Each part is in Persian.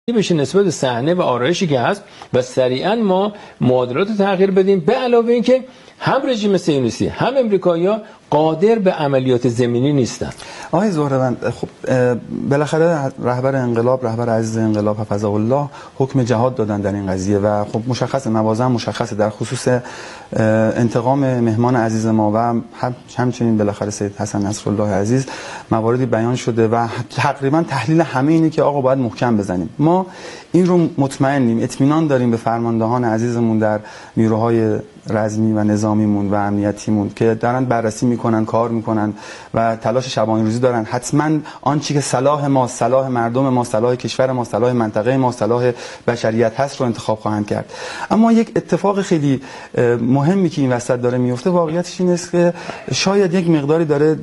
بشه نسبت به صحنه و آرایشی که هست و سریعا ما معادلات رو تغییر بدیم. به علاوه این که هم رژیم صهیونیستی هم امریکایی‌ها قادر به عملیات زمینی نیستن. آقای زهروند، خب بالاخره رهبر انقلاب، رهبر عزیز انقلاب حفظه الله، حکم جهاد دادن در این قضیه و خب مشخص موازم مشخصه در خصوص انتقام مهمان عزیز ما و همچنین بالاخره سید حسن نصرالله عزیز مواردی بیان شده و تقریبا تحلیل همه اینه که آقا باید محکم بزنیم. ما این رو مطمئنیم، اطمینان داریم به فرماندهان عزیزمون در نیروهای رزمی و نظامیمون و امنیتیمون که دارن بررسی میکنن، کار میکنن و تلاش شبانه روزی دارن. حتما آنچه که صلاح ما، صلاح مردم ما، صلاح کشور ما، صلاح منطقه ما، صلاح بشریت هست رو انتخاب خواهند کرد. اما یک اتفاق خیلی مهمی که این وسط داره میفته واقعیتش این است که شاید یک مقداری داره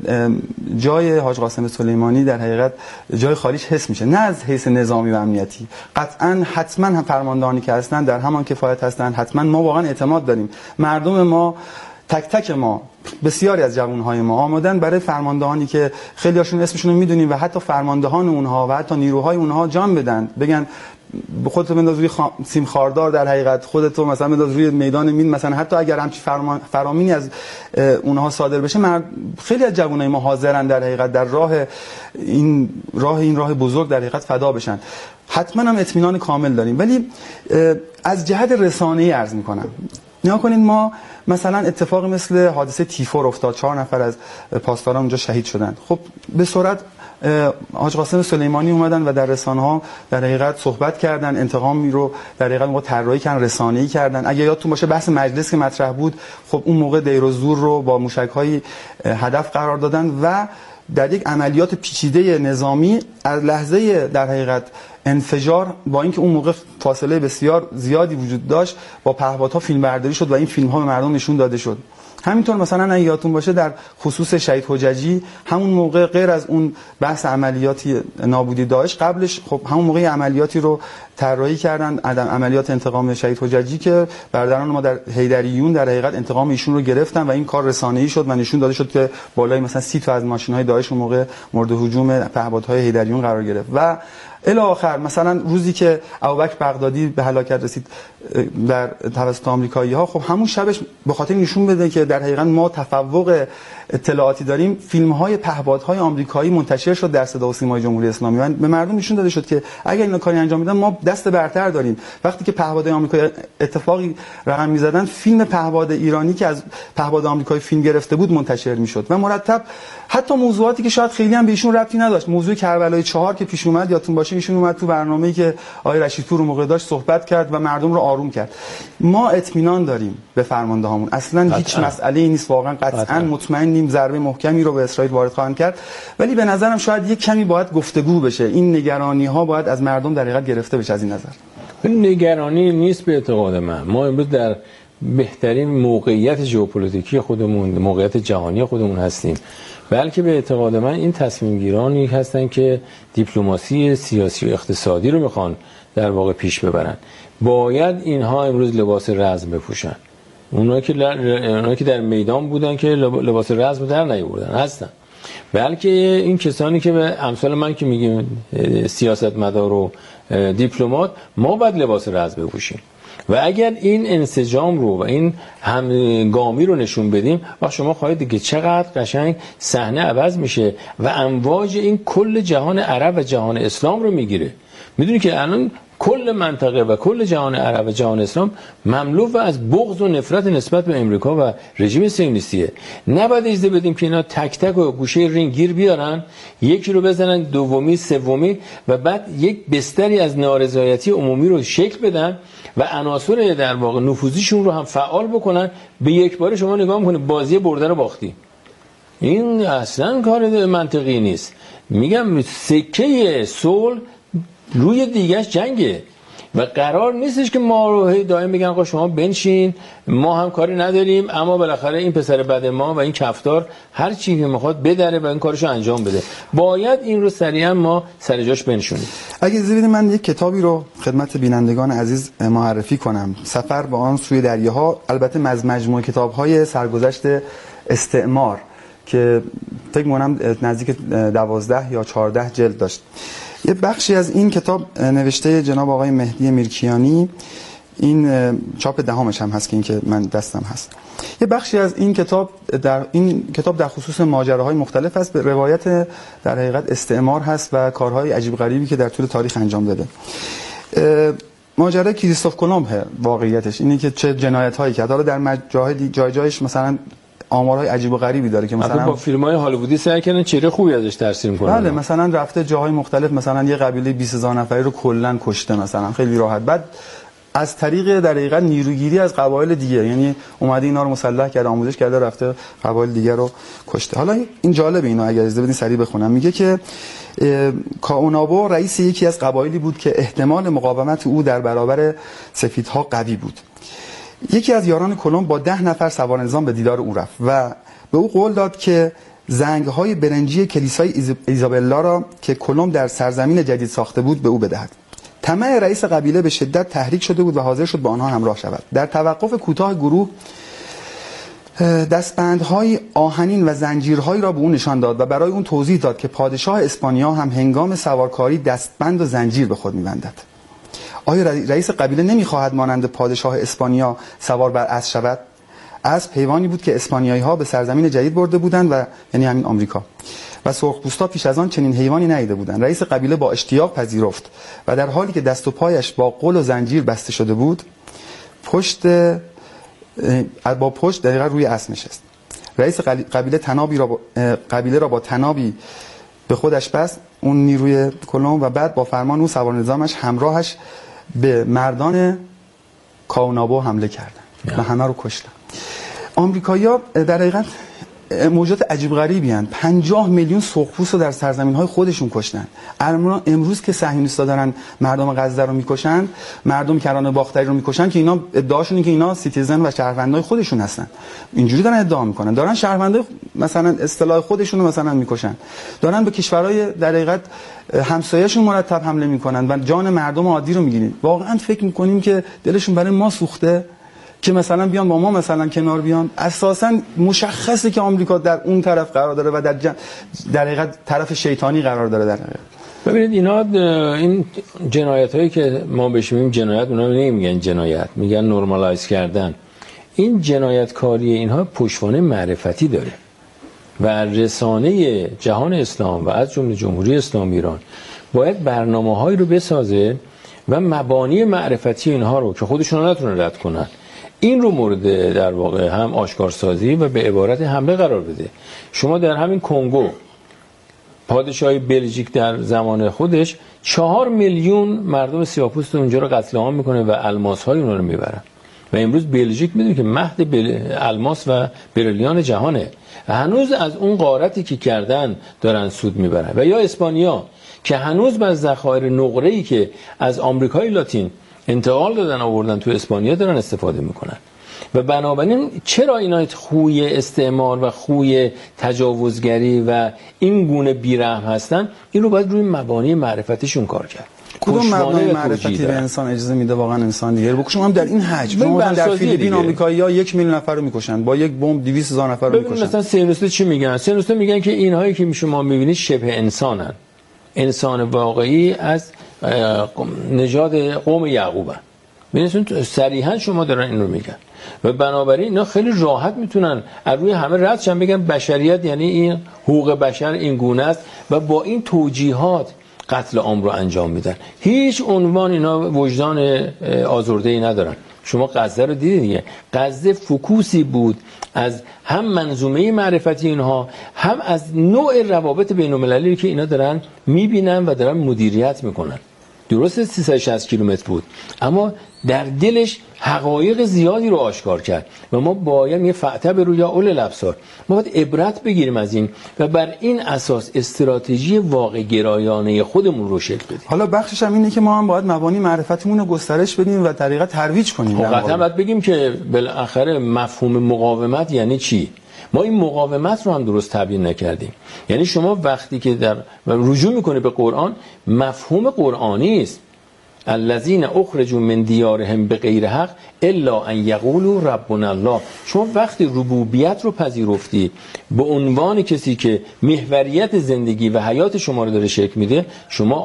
جای حاج قاسم سلیمانی در حقیقت جای خالیش حس میشه، نه از حیث نظامی و امنیتی. قطعا حتما هم فرماندهانی که هستن در همان کفایت هستن. حتما ما واقعا اعتماد داریم، مردم ما، تک تک ما، بسیاری از جوانهای ما آمدن برای فرماندهانی که خیلی هاشون اسمشون رو میدونیم و حتی فرماندهان اونها و حتی نیروهای اونها جان بدن، بگن خودتو بنداز روی سیم خاردار، در حقیقت خودتو مثلا بنداز روی میدان مین، مثلا حتی اگر همچی فرامینی از اونها صادر بشه، خیلی از جوانای ما حاضرن در حقیقت در این راه بزرگ در حقیقت فدا بشن. حتما هم اطمینان کامل داریم. ولی از جهت رسانه‌ای عرض میکنم، نگاه کنین ما مثلا اتفاقی مثل حادثه تیفور افتاد، 4 نفر از پاسداران اونجا شهید شدن. خب به سرعت حاج قاسم سلیمانی اومدن و در رسانه‌ها در حقیقت صحبت کردن، انتقامی رو در حقیقت ما طراحی کردن، رسانه‌ای کردن. اگه یادتون باشه بحث مجلس که مطرح بود، خب اون موقع دیر و زور رو با موشک‌های هدف قرار دادن و در یک عملیات پیچیده نظامی از لحظه در حقیقت انفجار، با اینکه اون موقع فاصله بسیار زیادی وجود داشت، با پهپادها فیلم برداری شد و این فیلم ها به مردم نشون داده شد. همینطور مثلا اگه یادتون باشه در خصوص شهید حججی، همون موقع غیر از اون بحث عملیاتی نابودی داعش، قبلش خب همون موقع عملیاتی رو طراحی کردن، عملیات انتقام شهید حججی که برادران ما در حیدریون در حقیقت انتقام ایشون رو گرفتن و این کار رسانه‌ای شد و نشون داده شد که بالای مثلا 30 تا از ماشین‌های داعش اون موقع مورد هجوم پهپادهای حیدریون قرار گرفت. و الی آخر مثلا روزی که ابوبکر بغدادی به هلاکت رسید در توسط آمریکایی‌ها، خب همون شبش به خاطر نشون بده که در حقیقت ما تفوق اطلاعاتی داریم، فیلم‌های پهپادهای آمریکایی منتشر شد در صدا و سیمای جمهوری اسلامی و به مردم نشون داده شد که اگر اینا کاری انجام میدن ما دست برتر داریم. وقتی که پهپادهای آمریکایی اتفاقی رقم می‌زدن، فیلم پهپاد ایرانی که از پهپاد آمریکایی فیلم گرفته بود منتشر می‌شد و مرتب حتی موضوعاتی که شاید خیلی هم به ایشون ربطی نداشت، موضوع کربلای 4 که پیش اومد، یادتون باشه ایشون اومد تو برنامه‌ای که آقای رشیدپور موقع داشت صحبت کرد و مردم رو آروم کرد. ما اطمینان داریم به فرماندهامون، اصلا هیچ مسئله‌ای نیست، واقعا قطعا مطمئنیم ضربه محکمی رو به اسرائیل وارد خواهند کرد. ولی به نظرم شاید یک کمی باید گفتگو بشه، این نگرانی‌ها باید از مردم در حقیقت گرفته بشه. از این نظر این نگرانی نیست به اعتقاد من. ما امروز در بهترین موقعیت ژئوپلیتیکی خودمون، موقعیت جهانی خودمون هستیم، بلکه به اعتقاد من این تصمیم گیرانی هستن که دیپلماسی سیاسی و اقتصادی رو میخوان در واقع پیش ببرن. باید اینها امروز لباس رزم بپوشن. اونایی که در میدان بودن که لباس رزم در نیاوردن هستن، بلکه این کسانی که به امثال من که میگیم سیاستمدار و دیپلمات، ما باید لباس رزم بپوشیم و اگر این انسجام رو و این همگامی رو نشون بدیم، وقت شما خواهید دید که چقدر قشنگ صحنه عوض میشه و امواج این کل جهان عرب و جهان اسلام رو میگیره. میدونی که الان کل منطقه و کل جهان عرب و جهان اسلام مملو از بغض و نفرت نسبت به امریکا و رژیم صهیونیستیه. نباید اجازه بدیم که اینا تک تک و گوشه رینگ گیر بیارن، یکی رو بزنن دومی سومی و بعد یک بستری از نارضایتی عمومی رو شکل بدن و عناصر در واقع نفوذیشون رو هم فعال بکنن. به یک بار شما نگاه میکنید بازی برده رو باختی. این اصلا کار منطقی نیست. میگم سکه صلح روی دیگهش جنگه و قرار نیستش که ما رو دائم بگن آقا شما بنشین، ما هم کاری نداریم، اما بالاخره این پسر بد ما و این کفتار هر چی که میخواد بدره و این کارشو انجام بده. باید این رو سریعا ما سر جاش بنشونیم. اگه اجازه بدید من یک کتابی رو خدمت بینندگان عزیز معرفی کنم، سفر به آن سوی دریاها، البته مجموعه کتاب‌های سرگذشت استعمار که فکر می‌کنم نزدیک 12 یا 14 جلد داشت. یه بخشی از این کتاب نوشته جناب آقای مهدی میرکیانی، این چاپ دهمش هم هست که این که من دستم هست. یه بخشی از این کتاب در خصوص ماجراهای مختلف است، به روایت در حقیقت استعمار هست و کارهای عجیب غریبی که در طول تاریخ انجام داده. ماجرای کریستوف کلمب واقعیتش اینه که چه جنایت‌هایی کرد. حالا در جایش مثلا آمارهای عجیب و غریبی داره که مثلا با فیلم‌های هالیوودی سعی کردن چهره خوبی ازش ترسیم کنن. بله، مثلا رفته جاهای مختلف، مثلا یه قبیله 20000 نفری رو کلا کشته مثلا خیلی راحت. بعد از طریق در حقیقت نیروگیری از قبایل دیگه، یعنی اومده اینا رو مسلح کرده، آموزش کرده، رفته قبایل دیگه رو کشته. حالا این جالبه، اینو اگر اجازه بدین سریع بخونم. میگه که کاونابو رئیس یکی از قبایلی بود که احتمال مقاومت او در برابر سفیدها قوی بود. یکی از یاران کلمب با 10 نفر سوار نظام به دیدار او رفت و به او قول داد که زنگ‌های برنجی کلیسای ایزابلا را که کلمب در سرزمین جدید ساخته بود به او بدهد. طمع رئیس قبیله به شدت تحریک شده بود و حاضر شد با آنها همراه شود. در توقف کوتاه گروه دستبندهای آهنین و زنجیرهایی را به او نشان داد و برای اون توضیح داد که پادشاه اسپانیا هم هنگام سوارکاری دستبند و زنجیر به خود می‌بندد. آیا رئیس قبیله نمی‌خواهد مانند پادشاه اسپانیا سوار بر اسب شود؟ اسب حیوانی بود که اسپانیایی‌ها به سرزمین جدید برده بودند و یعنی همین آمریکا و سرخپوستا پیش از آن چنین حیوانی ندیده بودند. رئیس قبیله با اشتیاق پذیرفت و در حالی که دست و پایش با قل و زنجیر بسته شده بود، پشت دقیقاً روی اسب نشست. رئیس قبیله را با تنابی به خودش بست، اون نیروی کلمب، و بعد با فرمان او سوار نظامش همراهش به مردان کاونابو حمله کردند و همه رو کشتن. آمریکایی‌ها در حقیقت موجودات عجیب غریبی هستند. 50 میلیون سرخپوست رو در سرزمین‌های خودشون کشتن. امروز که صهیونیست‌ها دارن مردم غزه رو میکشن، مردم کرانه باختری رو میکشن، که اینا ادعاشون اینه که اینا سیتیزن و شهروندای خودشون هستن. اینجوری دارن ادعا میکنن، دارن شهروندای مثلا اصطلاح خودشون رو مثلا میکشن، دارن به کشورهای در حقیقت همسایه‌شون مرتب حمله میکنن و جان مردم عادی رو میگیرن. واقعا فکر میکنیم که دلشون برای ما سوخته که مثلا بیان با ما مثلا کنار بیان؟ اساسا مشخصه که آمریکا در اون طرف قرار داره و در حقیقت طرف شیطانی قرار داره. در حقیقت ببینید اینا این جنایت هایی که ما بهش میگیم جنایت، اونا نمیگن جنایت، میگن نورمالایز کردن. این جنایتکاری اینها پشتوانه معرفتی داره و رسانه جهان اسلام و از جمله جمهوری اسلامی ایران باید برنامه‌هایی رو بسازه و مبانی معرفتی اینها رو که خودشون نتونن رد کنن، این رو مورد در واقع هم آشکارسازی و به عبارت حمله قرار بده. شما در همین کنگو پادشاهی بلژیک در زمان خودش 4 میلیون مردم سیاه‌پوست اونجا رو قتل عام میکنه و الماس‌های اونها رو میبرن و امروز بلژیک میدونید که مهد الماس و بریلیان جهانه. هنوز از اون غارتی که کردن دارن سود میبرن. و یا اسپانیا که هنوز از ذخایر نقره‌ای که از آمریکای لاتین انتقال دادن آوردن تو اسپانیا دارن استفاده میکنن. و بنابراین چرا اینا خوی استعمار و خوی تجاوزگری و این گونه بیرحم هستن؟ این رو باید روی مبانی معرفتیشون کار کرد. کدوم مبانی معرفتی به انسان اجازه میده واقعا انسان دیگه رو بکشه؟ هم در این حجم مثلا در فیلیپین آمریکایی‌ها 1 میلیون نفر رو میکشن، با یک بمب 200,000 نفر رو میکشن. مثلا سینوسته چی میگن؟ سینوسته میگن که اینهایی که شما میبینید شبه انسانن، انسان واقعی از نژاد قوم یعقوبن. ببینید صریحا شما دارن این رو میگن و بنابراین اینا خیلی راحت میتونن از روی همه رد شن، بگن بشریت یعنی این حقوق بشر این گونه است و با این توجیهات قتل عام رو انجام میدن. هیچ عنوان اینا وجدان آزرده‌ای ندارن. شما غزه رو دیدید دیگه، غزه فوکوسی بود از هم منظومه معرفتی اینها، هم از نوع روابط بین‌المللی که اینا دارن میبینن و دارن مدیریت میکنن. درست 360 کیلومتر بود اما در دلش حقایق زیادی رو آشکار کرد و ما باید یه فعتب روی اول الابصار، ما باید عبرت بگیریم از این و بر این اساس استراتژی واقع گرایانه خودمون رو شکل بدیم. حالا بخشش هم اینه که ما هم باید مبانی معرفتمون رو گسترش بدیم و طریقه ترویج کنیم. قطعا باید بگیم که بالاخره مفهوم مقاومت یعنی چی. ما این مقاومت رو هم درست تبیین نکردیم. یعنی شما وقتی که در رجوع میکنه به قرآن، مفهوم قرآنی است. الذین اخرجوا من دیارهم بغیر حق الا ان یقولوا ربنا الله. شما وقتی ربوبیت رو پذیرفتی به عنوان کسی که محوریت زندگی و حیات شما رو داره شکل میده، شما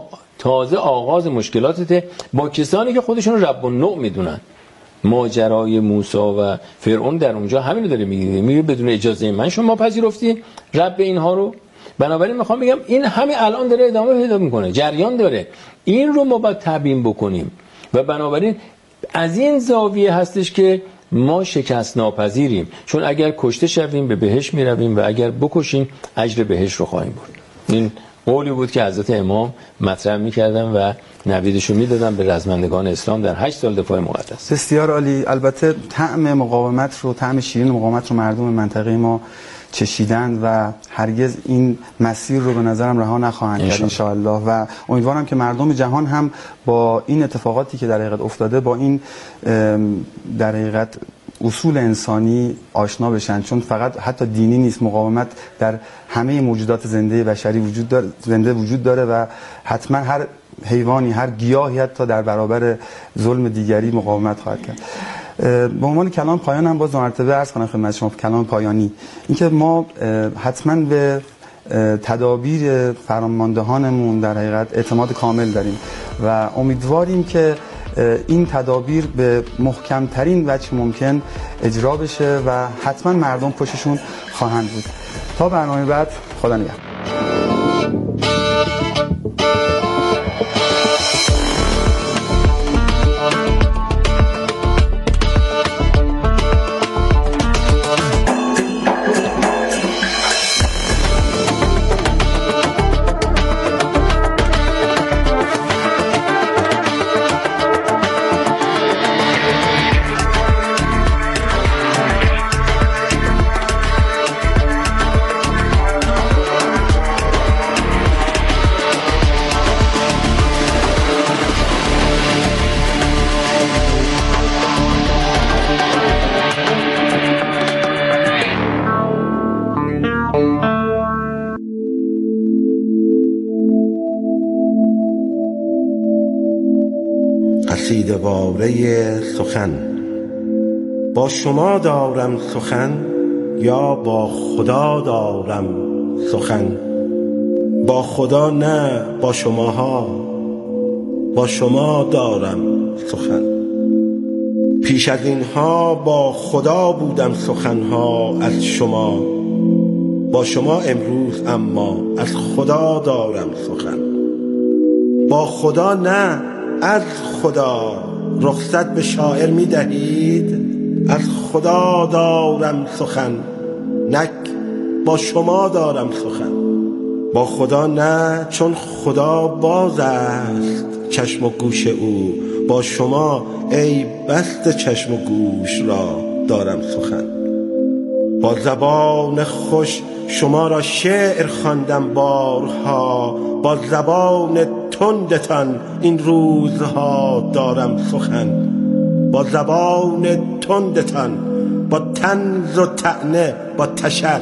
تازه آغاز مشکلاتته با کسانی که خودشون رب النوع میدونن. ماجرای موسی و فرعون در اونجا همین رو داره میگه بدون اجازه من شما پذیرفتی رب اینها رو. بنابراین میخوام بگم این همین الان داره ادامه پیدا میکنه، جریان داره. این رو ما باید تبیین بکنیم و بنابراین از این زاویه هستش که ما شکست ناپذیریم، چون اگر کشته شویم به بهشت میرویم و اگر بکشیم اجر بهشت رو خواهیم برد. این قولی بود که حضرت امام مطرح میکردن و نویدش رو میدادن به رزمندگان اسلام در 8 سال دفاع مقدس. بسیار عالی. البته طعم مقاومت رو، طعم شیرین مقاومت رو مردم منطقه ما چشیدن و هرگز این مسیر رو به نظرم رها نخواهند کرد ان شاء الله و امیدوارم که مردم جهان هم با این اتفاقاتی که در حقیقت افتاده، با این در حقیقت اصول انسانی آشنا بشن، چون فقط حتی دینی نیست، مقاومت در همه موجودات زنده بشری وجود داره و حتما هر حیوانی، هر گیاهی حتی در برابر ظلم دیگری مقاومت خواهد کرد. به عنوان کلام پایان هم باز دو مرتبه عرض کنم خدمت شما، کلام پایانی اینکه ما حتما به تدابیر فرماندهانمون در حقیقت اعتماد کامل داریم و امیدواریم که این تدابیر به محکمترین وجه ممکن اجرا بشه و حتما مردم پشتشون خواهند بود. تا برنامه بعد، خدا نگهدار. قصیده واره سخن. با شما دارم سخن یا با خدا دارم سخن؟ با خدا نه، با شماها، با شما دارم سخن. پیش از اینها با خدا بودم سخنها از شما، با شما امروز اما از خدا دارم سخن. با خدا نه، از خدا. رخصت به شاعر می دهید؟ از خدا دارم سخن، نک با شما دارم سخن. با خدا نه، چون خدا باز است چشم و گوش او. با شما ای بسته چشم و گوش را دارم سخن. با زبان خوش شما را شعر خواندم بارها، با زبان تندتان این روزها دارم سخن. با زبان تندتان، با طنز و طعنه، با تشر،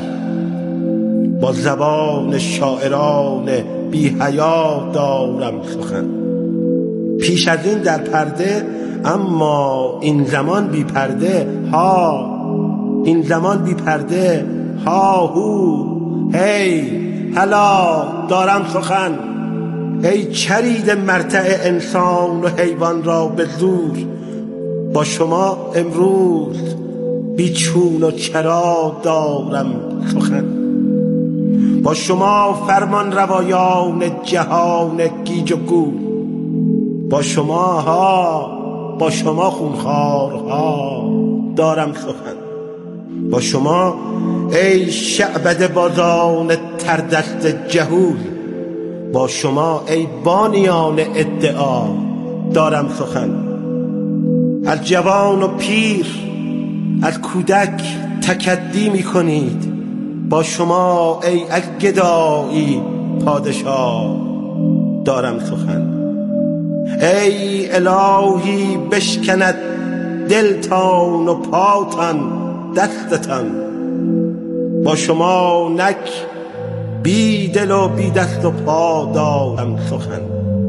با زبان شاعران بی حیا دارم سخن. پیش از این در پرده، اما این زمان بی پرده ها. این زمان بی پرده ها هو. هی هلا دارم سخن. ای چرید مرتع انسان و حیوان را به زور، با شما امروز بیچون و چرا دارم سخن. با شما فرمان روایان جهان گیج و گور، با شما ها، با شما خونخوارها دارم سخن. با شما ای شعبده بازان تردست جهول، با شما ای بانیان ادعا دارم سخن. از جوان و پیر، از کودک تکدی می کنید، با شما ای از گدایی پادشاه دارم سخن. ای الهی بشکند دلتان و پاتان دستتان، با شما نک بی دل و بی دست و پا دارم سخن.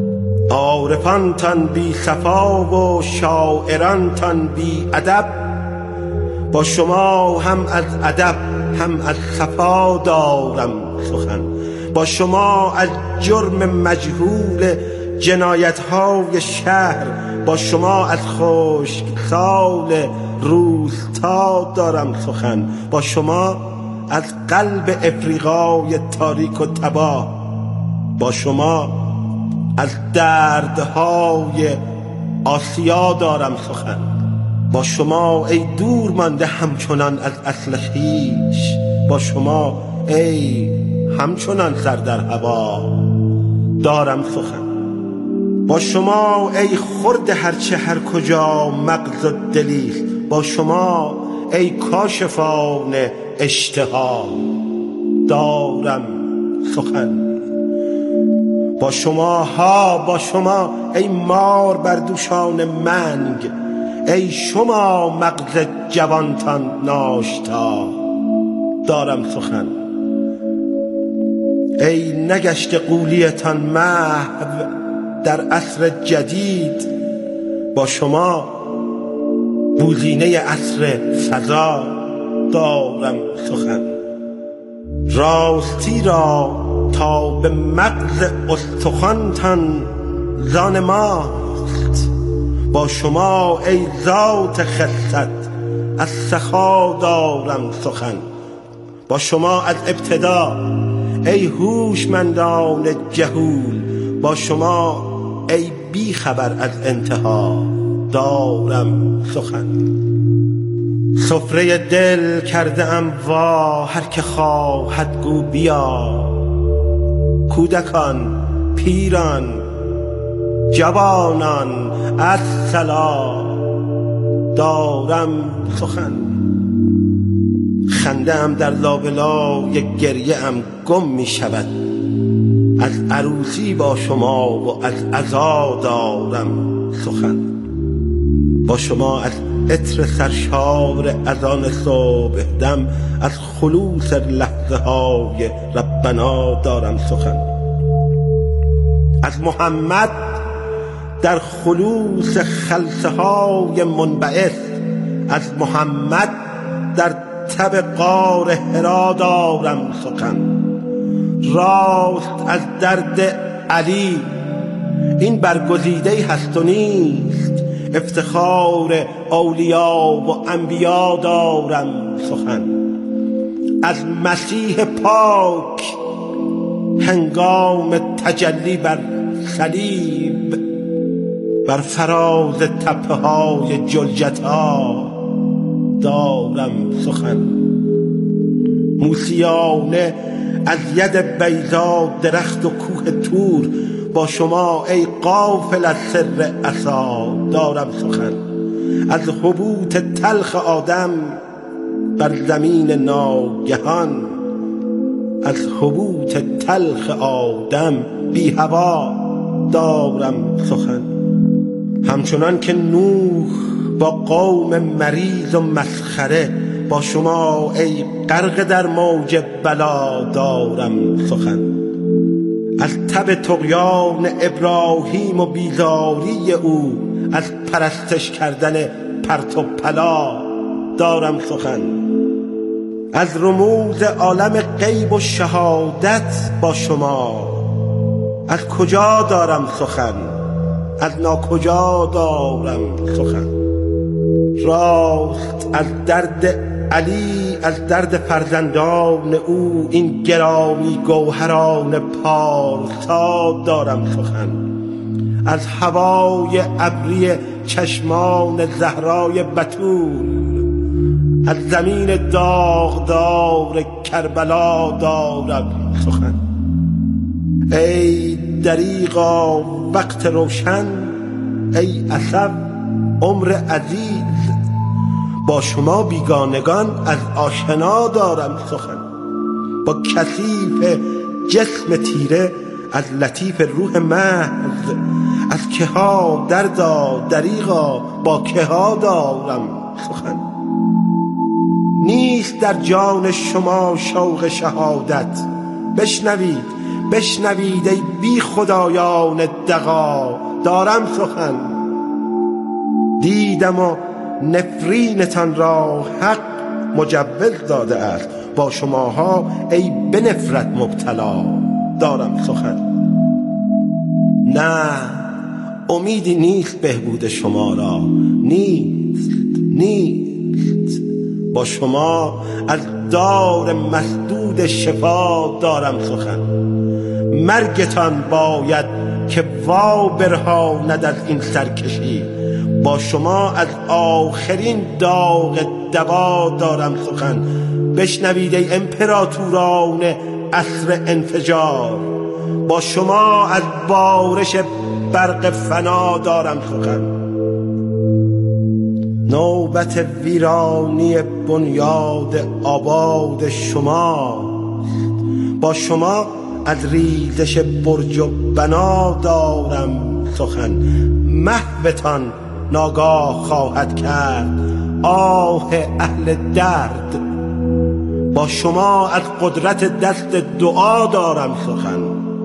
عارفانتان بی صفا و شاعرانتان بی ادب، با شما هم از ادب هم از صفا دارم سخن. با شما از جرم مجهول جنایت‌های شهر، با شما از خشک سال روستا دارم سخن، با شما از قلب افریقای تاریک و تباه، با شما از دردهای آسیا دارم سخن، با شما ای دور مانده همچنان از اصل خویش، با شما ای همچنان سر در هوا دارم سخن، با شما ای خرد هرچه هر کجا مغز و دلیست، با شما ای کاشفان اشتها دارم سخن، با با شما ای مار بر دوشان منگ، ای شما مغز جوانتان ناشتا دارم سخن، ای نگشت قولیتان محو در عصر جدید، با شما بوزینه عصر فضا دارم سخن، راستی را تا به مغز استخوانتان زان ماست، با شما ای ذات خست از سخا دارم سخن، با شما از ابتدا ای هوشمندان جهول، با شما ای بی خبر از انتها دارم سخن، سفره دل کرده ام وا هر که خواهد گو بیا، کودکان، پیران، جوانان، الصلا دارم سخن، خنده ام در لابلای گریه ام گم می شود، از عروسی با شما و از عزا دارم سخن، با شما از عطر سرشار اذان صبح دم، از خلوص لحظه های ربنا دارم سخن، از محمد در خلوص خلسه های منبعث، از محمد در تب غار حرا دارم سخن، راست از درد علی این برگزیده هست و نیست، افتخار اولیا و انبیا دارم سخن، از مسیح پاک هنگام تجلی بر صلیب، بر فراز تپه های جلجتا دارم سخن، موسیانه از ید بیضا درخت و کوه طور، با شما ای غافل از سر عصا دارم سخن، از حبوط تلخ آدم بر زمین ناگهان، از حبوط تلخ آدم بی هوا دارم سخن، همچنان که نوح با قوم مریض و مسخره، با شما ای غرق در موج بلا دارم سخن، از تب طغیان ابراهیم و بیزاری او، از پرستش کردن پرت و پلا دارم سخن، از رموز عالم غیب و شهادت با شما از کجا دارم سخن، از ناکجا دارم سخن، راست از درد علی، از درد فرزندان او، این گرامی گوهران پارسا دارم سخن، از هوای ابری چشمان زهرای بتول، از زمین داغدار کربلا دارم سخن، ای دریغا وقت روشن، ای اسب عمر عزیز، با شما بیگانگان از آشنا دارم سخن، با کثیف جسم تیره از لطیف روح محض، از که ها دردا دریغا با که ها دارم سخن، نیست در جان شما شوق شهادت، بشنوید ای بی خدایان دغا دارم سخن، دیدم و نفرینتان را حق مجوز داده است، با شماها ای به نفرت مبتلا دارم سخن، نه امیدی نیست بهبود شما را، نیست با شما از دار مسدود شفا دارم سخن. مرگتان باید که وا برهاند از این سرکشی، با شما از آخرین داغ دوا دارم سخن. بشنوید ای امپراتوران عصر انفجار، با شما از بارش برق فنا دارم سخن. نوبت ویرانی بنیاد آباد شما، با شما از ریزش برج و بنا دارم سخن. محوتان ناگاه خواهد کرد آه اهل درد، با شما از قدرت دست دعا دارم سخن.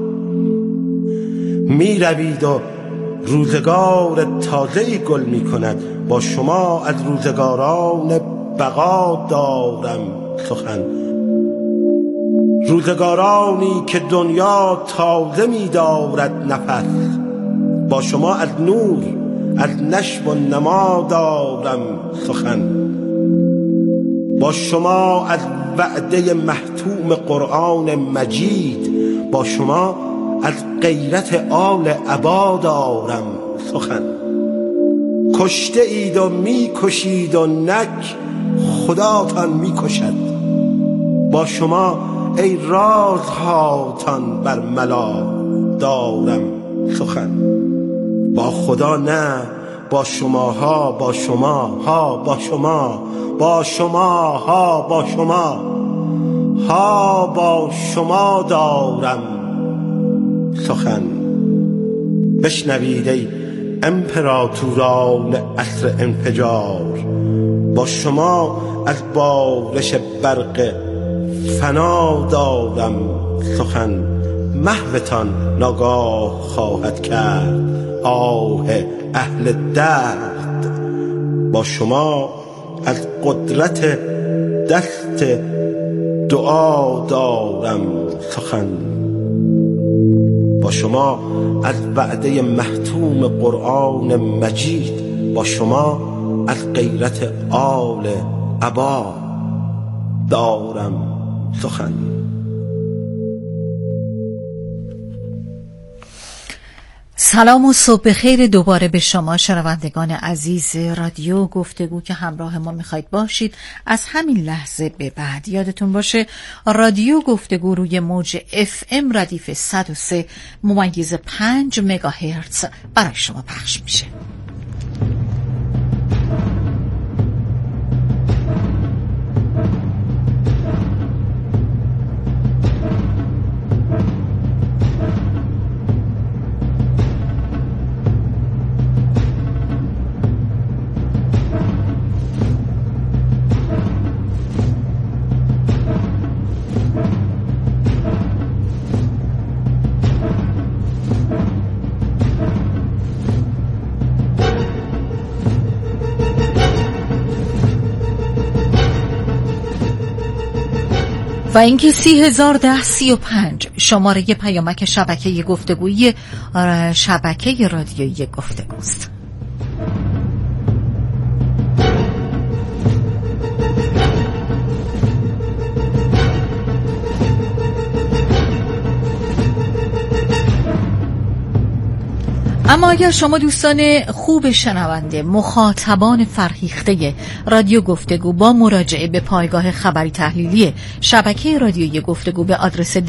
می روید و روزگار تازه‌ای گل می کند، با شما از روزگاران بقا دارم سخن. روزگارانی که دنیا تازه می دارد نفس، با شما از نور از نشو و نما دارم سخن. با شما از وعده محتوم قرآن مجید، با شما از غیرت آل عبا دارم سخن. کشته اید و می کشید و نک خداتان می کشد، با شما ای رازهاتان بر ملا دارم سخن. با خدا نه، با شماها، با شماها، با شما، با شماها، با شما ها، با شما دارم سخن. بشنوید ای امپراتوران عصر انفجار، با شما از بارش برق فنا دارم سخن. محوتان ناگاه خواهد کرد آه اهل درد، با شما از قدرت دست دعا دارم سخن. با شما از وعده محتوم قرآن مجید، با شما از غیرت آل عبا دارم سخن. سلام و صبح بخیر دوباره به شما شنوندگان عزیز رادیو گفتگو که همراه ما میخواید باشید از همین لحظه به بعد. یادتون باشه رادیو گفتگو روی موج FM ردیف 103.5 مگاهرتز برای شما پخش میشه. و اینکه 301035 شماره پیامک شبکه گفتگویی شبکه رادیویی گفتگوست. اما اگر شما دوستان خوب شنونده، مخاطبان فرهیخته رادیو گفتگو با مراجعه به پایگاه خبری تحلیلی شبکه رادیویی گفتگو به آدرس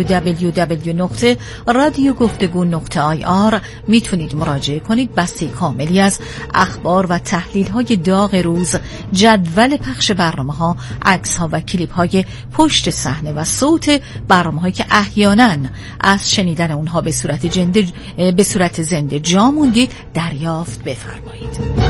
www.radiogفتگو.ir میتونید مراجعه کنید. بسته کاملی از اخبار و تحلیل‌های داغ روز، جدول پخش برنامه‌ها، عکس‌ها و کلیپ‌های پشت صحنه و صوت برنامه‌هایی که احیانا از شنیدن اونها به صورت زنده جا موندید دریافت بفرمایید.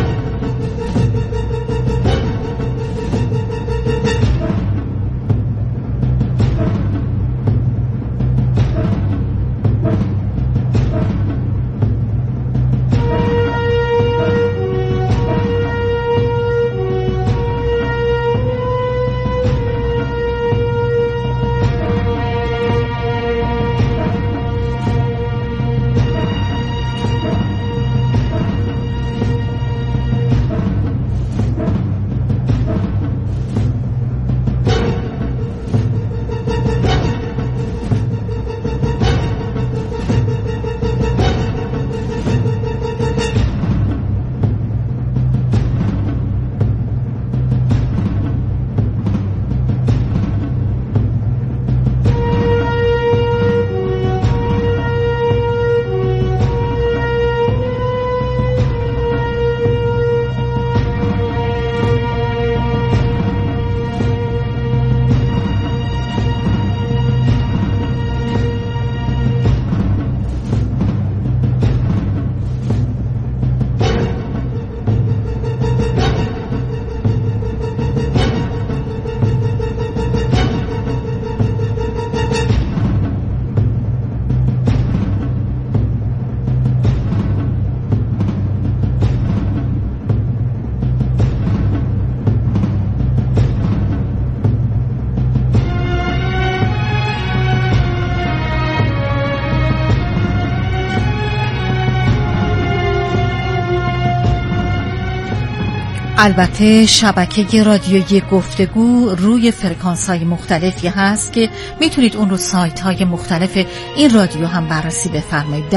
البته شبکه رادیویی گفتگو روی فرکانس‌های مختلفی هست که میتونید اون رو سایت‌های مختلف این رادیو هم بررسی بفرمایید.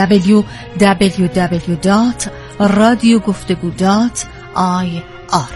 www.radioguftegu.ir.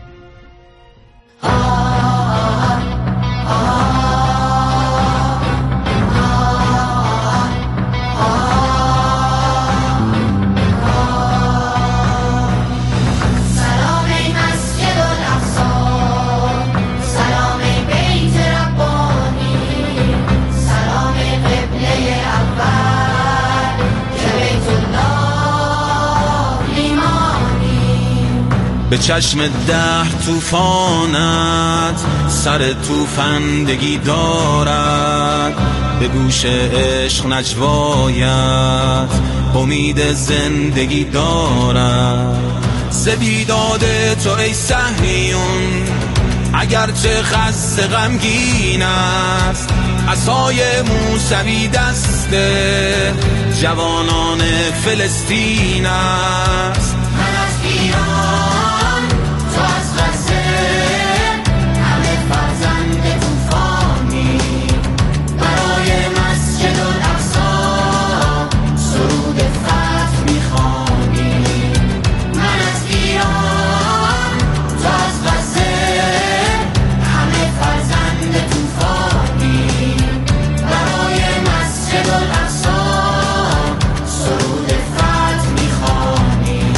به چشم دهر توفانت سر توفندگی دارد، به گوش عشق نجوایت امید زندگی دارد. ز بیداد تو ای صهیون اگرچه خست غمگین است، عصای موسوی دست جوانان فلسطین است. من از ایران، تو از غزه، همه فرزند طوفانی، برای مسجد الاقصی سرود فتح میخوانیم. من از ایران، تو از غزه، همه فرزند طوفانی، برای مسجد الاقصی سرود فتح میخوانیم.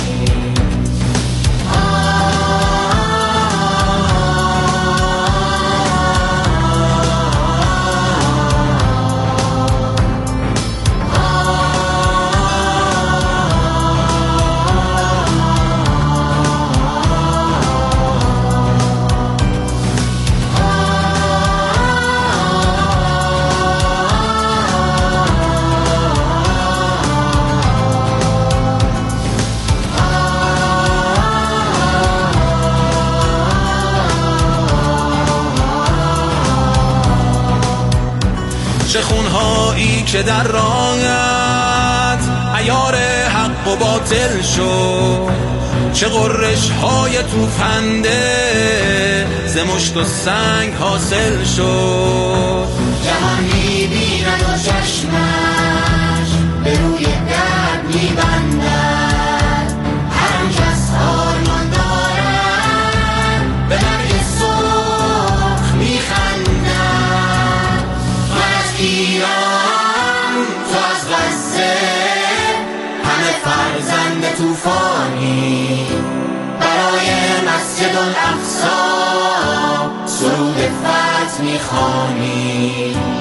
چه خونهایی که در راهت عیار حق و باطل شد، چه غرش های توفنده ز مشت و سنگ حاصل شد. جهان می‌بیند و چشمش به روی درد می‌بندد، هر آن کس آرمان دارد به مرگ سرخ می‌خندد. من از ایران، تو از غزه، همه فرزند طوفانی، برای مسجد الاقصی سرود فتح می‌خوانیم.